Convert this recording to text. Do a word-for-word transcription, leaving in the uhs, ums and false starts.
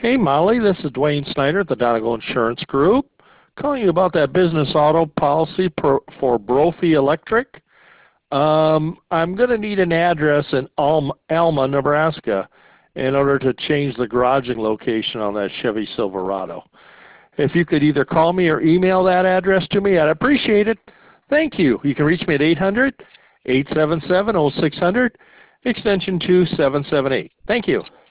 Hey Molly, this is Dwayne Snyder at the Donegal Insurance Group, calling you about that business auto policy for, for Brophy Electric. Um, I'm going to need an address in Alma, Alma, Nebraska in order to change the garaging location on that Chevy Silverado. If you could either call me or email that address to me, I'd appreciate it. Thank you. You can reach me at eight hundred, eight seven seven, oh six hundred, extension two seven seven eight. Thank you.